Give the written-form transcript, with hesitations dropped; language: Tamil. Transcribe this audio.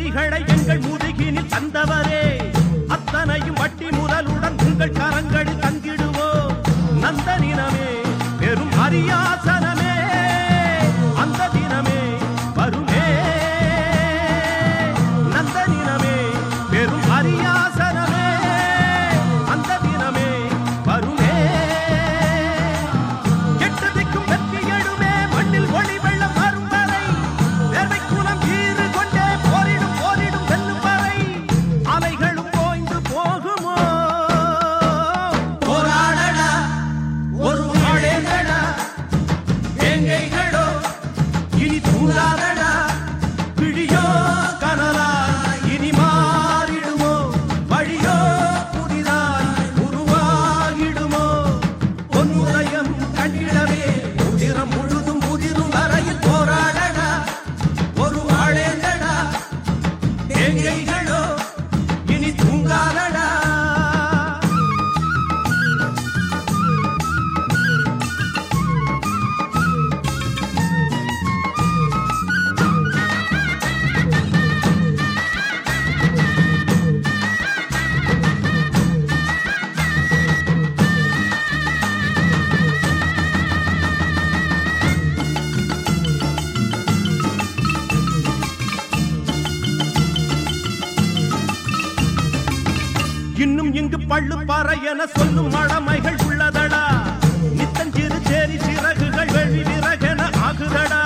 வழிகளை எங்கள் முதுகினில் தந்தவரே அத்தனையும் வட்டி முதலுடன் உங்கள் கரங்களில் தங்கிடுவோம் நந்த தினமே பெரும் அரியாசனமே அந்த தினமே வருமே நந்த தினமே பெரும் அரியாசனமே அந்த தினமே வருமே கெட்டதைக்கும் வெற்றி எழுமே மண்ணில் ஒளி வெள்ளம் வரும் வரை வேர்வை குணம் ஈறு கொண்டே போரிடும் போரிடும் வெல்லும் வரை அலைகளும் போய்ந்து போகுமோ போராடடா ஒரு நாடேடா எங்கைகளோ இனி தூங்காதடா விழியோ கனலா இனி மாறிடுமோ வழியோ புதிதாய் உருவாகிடுமோ பொன்னுதயம் கண்டிடவே உதிரம் முழுதும் உதிரும் வரையில் போராடடா ஒரு வாழேண்டடா எங்கைகளோ இனி தூங்காதடா இன்னும் இங்கு பள்ளு பாறை என சொல்லும் மழமைகள் உள்ளதடா நித்தஞ்சிறு சேரி சிறகுகள் வெளி விறகென ஆகுதடா